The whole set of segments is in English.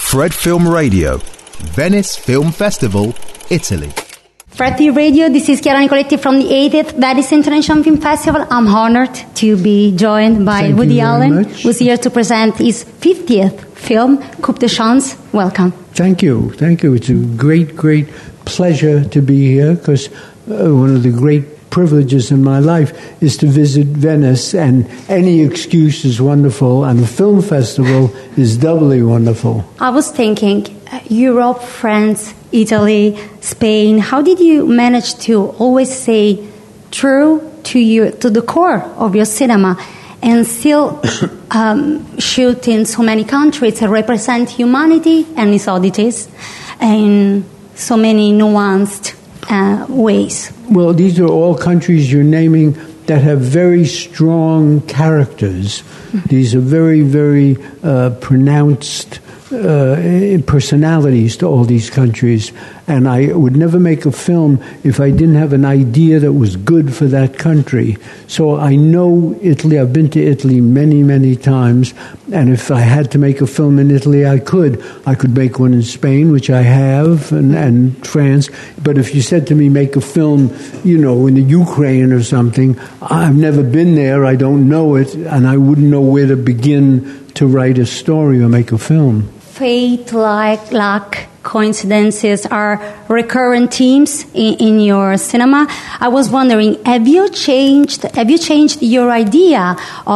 Fred Film Radio, Venice Film Festival, Italy. Fred Radio, this is Chiara Nicoletti from the 80th Venice International Film Festival. I'm honored to be joined by Woody Allen, who's here to present his 50th film, Coupe de Chance. Welcome. Thank you. It's a great pleasure to be here because one of the great privileges in my life is to visit Venice, and any excuse is wonderful, and the film festival is doubly wonderful. I was thinking, Europe, France, Italy, Spain, how did you manage to always stay true to the core of your cinema and still shoot in so many countries and represent humanity and its oddities in so many nuanced ways? Well, these are all countries you're naming that have very strong characters. These are very pronounced personalities to all these countries, and I would never make a film if I didn't have an idea that was good for that country. So I know Italy. I've been to Italy many times, and if I had to make a film in Italy, I could make one in Spain, which I have, and France. But if you said to me, make a film, in the Ukraine or something, I've never been there, I don't know it, and I wouldn't know where to begin to write a story or make a film. Fate, luck, coincidences are recurrent themes in your cinema. I was wondering, have you changed your idea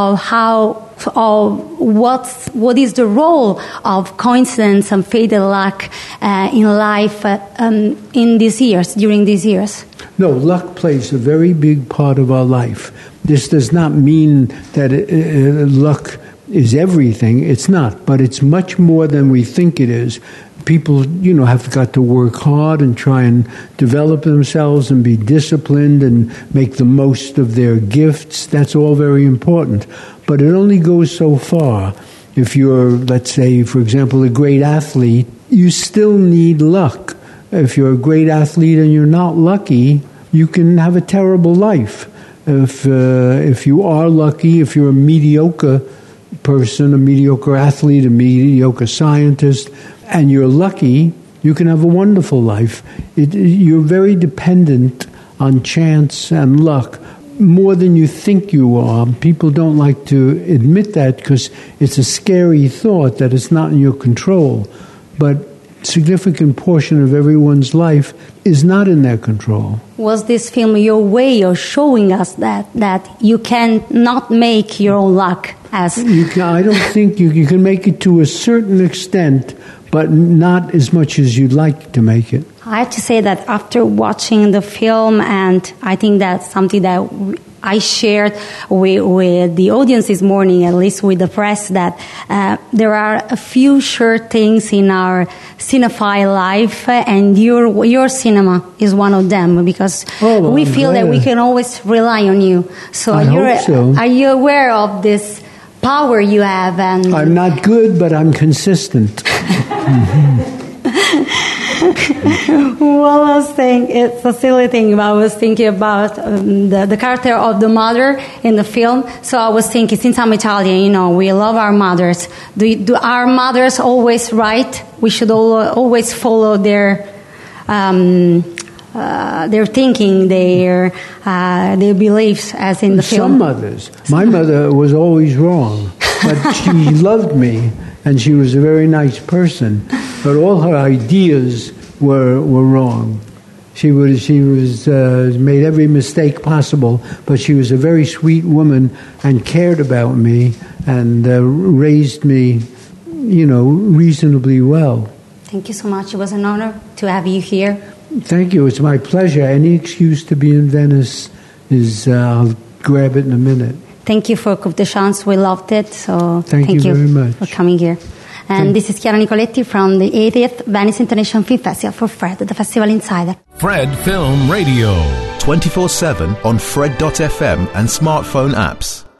of what is the role of coincidence and fate and luck in life during these years? No, luck plays a very big part of our life. This does not mean that luck is everything. It's not, but it's much more than we think it is. People, have got to work hard and try and develop themselves and be disciplined and make the most of their gifts. That's all very important. But it only goes so far. If you're, let's say, for example, a great athlete, you still need luck. If you're a great athlete and you're not lucky, you can have a terrible life. If you are lucky, if you're a mediocre person, a mediocre athlete, a mediocre scientist, and you're lucky, you can have a wonderful life. You're very dependent on chance and luck, more than you think you are. People don't like to admit that because it's a scary thought that it's not in your control. But a significant portion of everyone's life is not in their control. Was this film your way of showing us that you can not make your own luck? I don't think you can make it to a certain extent, but not as much as you'd like to make it. I have to say that after watching the film, and I think that's something that I shared with the audience this morning, at least with the press, that there are a few sure things in our cinephile life, and your cinema is one of them, because we feel that we can always rely on you. So are you aware of this power you have? And I'm not good, but I'm consistent. Well, I was saying, it's a silly thing, but I was thinking about the character of the mother in the film. So I was thinking, since I'm Italian, we love our mothers. Do our mothers always right? We should always follow their thinking, their beliefs, as in the film. Some mothers. My mother was always wrong, but she loved me, and she was a very nice person. But all her ideas were wrong. She made every mistake possible, but she was a very sweet woman and cared about me and raised me, reasonably well. Thank you so much. It was an honor to have you here. Thank you. It's my pleasure. Any excuse to be in Venice I'll grab it in a minute. Thank you for Coupe de Chance. We loved it. So thank you very much for coming here. And this is Chiara Nicoletti from the 80th Venice International Film Festival for Fred, the Festival Insider. Fred Film Radio. 24/7 on Fred.fm and smartphone apps.